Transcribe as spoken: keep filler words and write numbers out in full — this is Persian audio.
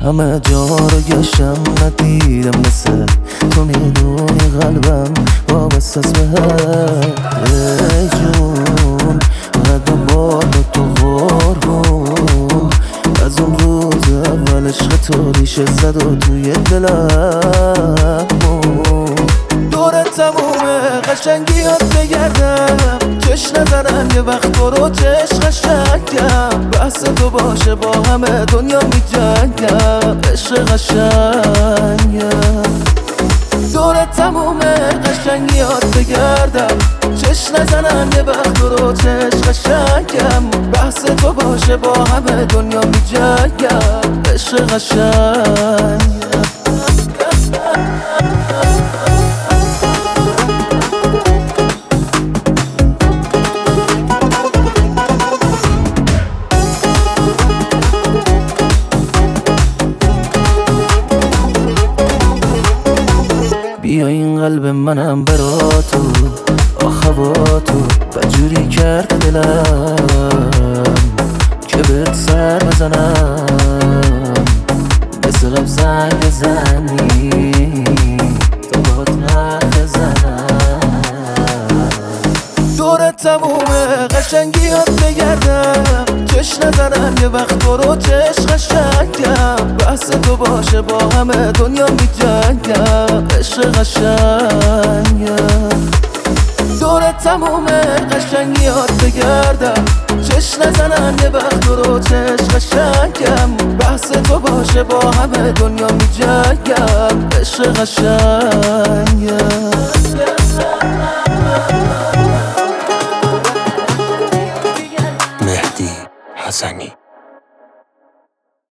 همه جا رو گشتم ندیدم مثل تو، میدونی قلبم وابسته است بهت. ای جون قدم بالا تو قربون، از اون روز اول عشق تو ریشه زد و توی دلم دور تمومه قشنگیات بگردم، چش نزنم یه وقت برو چش قشنگم، بحث تو باشه با همه دنیا میجنگم، عشق قشنگم. دور تمومه قشنگیات بگردم، چش نزنم یه وقت برو چش قشنگم، بحث تو باشه با همه دنیا میجنگم، عشق قشنگم. بیا این قلب منم برا تو، آخه با تو بجوری کرد دلم که بهت سر بزنم، مثل قبل زنگ بزنی تا باهات حرف بزنم. دور تمومه قشنگیات بگردم، چش نزنم یه وقت برو چش قشنگم، بحث تو باشه با همه دنیا میجنگم، عشق قشنگم. دور تمومه قشنگیات بگردم، چش نزنم یه وقت برو چش قشنگم، بحث تو باشه با همه دنیا میجنگم، عشق قشنگم. مهدی حسنی.